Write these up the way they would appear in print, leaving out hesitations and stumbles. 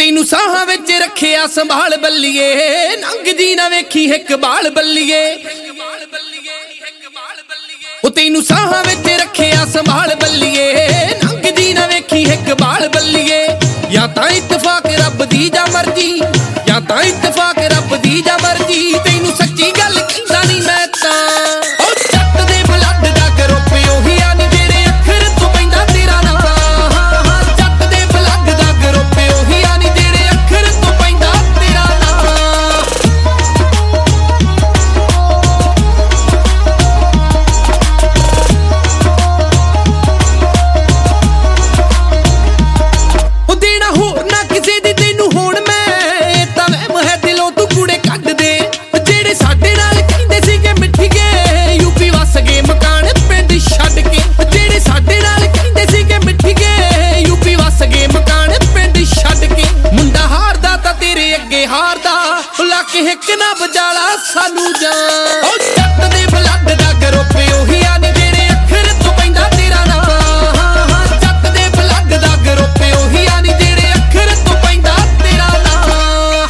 ਤੈਨੂੰ ਸਾਹਾਂ ਵਿੱਚ ਰੱਖਿਆ ਸੰਭਾਲ ਬੱਲੀਏ, ਨੰਗਦੀ ਨਾ ਵੇਖੀ ਇੱਕ ਬਾਲ ਬੱਲੀਏ। ਉਹ ਤੈਨੂੰ ਸਾਹਾਂ ਵਿੱਚ ਰੱਖਿਆ ਸੰਭਾਲ ਬੱਲੀਏ, ਨੰਗਦੀ ਨਾ ਵੇਖੀ ਇੱਕ ਬਾਲ ਬੱਲੀਏ। ਜਾਂ ਤਾਂ ਇਤਫਾਕ ਰੱਬ ਦੀ ਜਾਂ ਮਰਜ਼ੀ, ਜਾਂ ਤਾਂ ਇਤਫਾਕ ਰੱਬ ਦੀ ਜਾਂ ਮਰਜ਼ੀ। ਤੈਨੂੰ ਸੱਚੀ ਗੱਲ ਕਹਿੰਦਾ ਨਹੀਂ ਮੈਂ ਤਾਂ, ਉਹ ਜੱਟ ਦੇ ਬਲੱਡ ਦਾ ਗਰੁੱਪ ਉਹੀ ਆ ਨੀ ਜਿਹੜੇ ਅੱਖਰ ਤੋਂ ਪੈਂਦਾ ਤੇਰਾ ਨਾਂ। ਜੱਟ ਦੇ ਬਲੱਡ ਦਾ ਗਰੁੱਪ ਉਹੀ ਆ ਨੀ ਜਿਹੜੇ ਅੱਖਰ ਤੋਂ ਪੈਂਦਾ ਤੇਰਾ ਨਾਂ। ਉਹ ਦੇਣਾ ਹੋਰ ਨਾ ਕਿਸੇ ਦੀ ਤੈਨੂੰ ਹੁਣ ਮੈਂ, ਤਾਂ ਵਹਿਮ ਹੈ ਦਿਲੋਂ ਤੂੰ ਕੂੜੇ ਕੱਢ ਦੇ। ਜਿਹੜੇ ਸਾਡੇ ਨਾਲ ਕਹਿੰਦੇ ਸੀਗੇ ਮਿੱਠੀਏ, ਯੂਪੀ ਵਸ ਗਏ ਮਕਾਨ ਪਿੰਡ ਛੱਡ ਕੇ। ਜਿਹੜੇ ਸਾਡੇ ਨਾਲ ਕਹਿੰਦੇ ਸੀਗੇ ਮਿੱਠੀਏ, ਯੂਪੀ ਵਸ ਗਏ ਮਕਾਨ ਪਿੰਡ ਛੱਡ ਕੇ। ਮੁੰਡਾ ਹਾਰਦਾ ਤਾਂ ਤੇਰੇ ਅੱਗੇ ਹਾਰਦਾ, ਲੱਕ ਹਿੱਕ ਨਾ ਬਜਾਲਾ ਸਾਨੂੰ ਜਾਂ। ਉਹ ਜੱਟ ਦੇ ਬਲੱਡ ਦਾ ਗਰੁੱਪ ਉਹੀ ਆ ਨੀ ਜਿਹੜੇ ਅੱਖਰ ਤੋਂ ਪੈਂਦਾ ਤੇਰਾ ਨਾਂ। ਜੱਟ ਦੇ ਬਲੱਡ ਦਾ ਗਰੁੱਪ ਉਹੀ ਆ ਨੀ ਜਿਹੜੇ ਅੱਖਰ ਤੋਂ ਪੈਂਦਾ ਤੇਰਾ ਨਾਂ।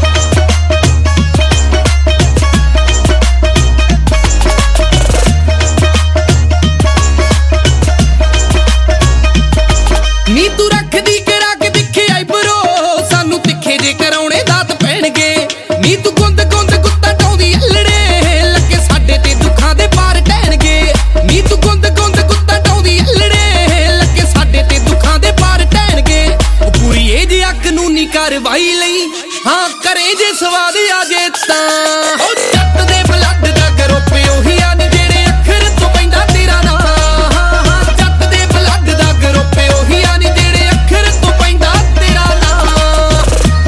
ਨੀ ਤੂੰ ਰੱਖਦੀ ਕਰਾ ਕੇ ਦਿਖੇ ਆਈਬਰੋ, ਸਾਨੂੰ ਤਿੱਖੇ ਜੇ ਕਰਾਉਣੇ ਦਾਤ ਪੈਣਗੇ। ਨੀ ਤੂੰ ਗੁੰਦ ਗੁੰਦ ਗੁੱਤਾ ਟਾਉਂਦੀ ਅਲੜੇ, ਲੱਗੇ ਸਾਡੇ ਤੇ ਦੁੱਖਾਂ ਦੇ ਪਾਰ ਟਹਿਣਗੇ। ਨੀ ਤੂੰ ਗੁੰਦ ਗੁੰਦ ਗੁੱਤਾ ਟਾਉਂਦੀ ਅਲੜੇ, ਲੱਗੇ ਸਾਡੇ ਤੇ ਦੁੱਖਾਂ ਦੇ ਪਾਰ ਟਹਿਣਗੇ। ਉਹ ਪੂਰੀ ਏ ਜੇ ਅੱਗ ਨੂੰ ਨੀ ਕਾਰਵਾਈ ਲਈ, ਹਾਂ ਕਰੇ ਜੇ ਸਵਾਦ ਆ ਜੇ ਤਾਂ। ਉਹ ਜੱਟ ਦੇ ਬਲੱਡ ਦਾ ਗਰੁੱਪ ਉਹੀ ਆ ਨੀ ਜਿਹੜੇ ਅੱਖਰ ਤੋਂ ਪੈਂਦਾ ਤੇਰਾ ਨਾਂ। ਜੱਟ ਦੇ ਬਲੱਡ ਦਾ ਗਰੁੱਪ ਉਹੀ ਆ ਨੀ ਜਿਹੜੇ ਅੱਖਰ ਤੋਂ ਪੈਂਦਾ ਤੇਰਾ ਨਾਂ।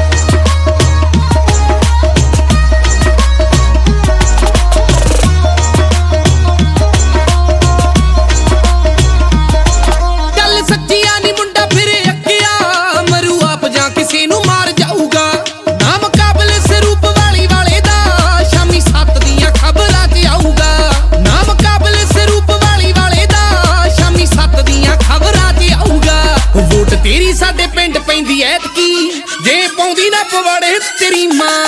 ਗੱਲ ਸੱਚੀ ਆ ਨੀ ਮੁੰਡਾ ਫਿਰੇ ਅੱਕਿਆ, ਮਰੂ ਆਪ ਜਾਂ ਕਿਸੇ ਨੂੰ ਮਾਰ ਜਾਊਗਾ। ਨਾ ਮੁਕਾਬਲੇ ਸਰੂਪ ਵਾਲੇ ਦਾ, ਸ਼ਾਮੀ 7 ਦੀਆਂ ਖਬਰਾਂ 'ਚ ਆਊਗਾ। ਨਾ ਮੁਕਾਬਲੇ ਸਰੂਪ ਵਾਲੇ ਦਾ, ਸ਼ਾਮੀ 7 ਦੀਆਂ ਖਬਰਾਂ 'ਚ ਆਊਗਾ। ਵੋਟ ਤੇਰੀ ਸਾਡੇ ਪਿੰਡ ਪੈਂਦੀ ਐਤਕੀ, ਜੇ ਪਾਉਂਦੀ ਨਾ ਪਵਾੜੇ ਤੇਰੀ ਮਾਂ।